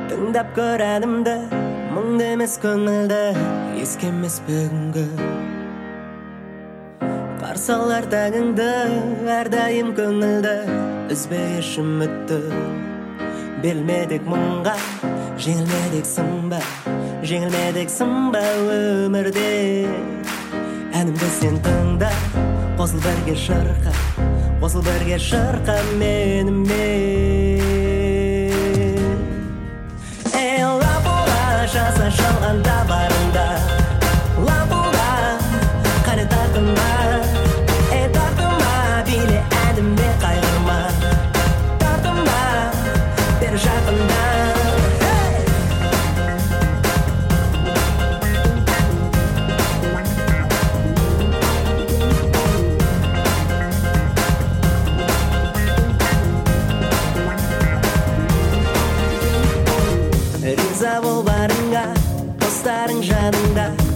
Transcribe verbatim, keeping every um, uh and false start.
тыңдап көр әнімді, мұңды емес көңілді, еске емес бүгінгі. Қарсы алар таңыңды, әрдайым көңілді, үзбей еш үмітті. Берілмедік мұңға, жеңілмедік сынба, жеңілмедік сынба өмірде. Әнімді сен тыңда, қосыл бірге шырқа, қосыл бірге шырқа менімен. Эй, лампула, жаса шалған табарында, лампула, қане тартынма, эй, тартынма, биле әніме қайғырма, тартынма, бер жақында. Риза бол барыңа, достарың жаныңда,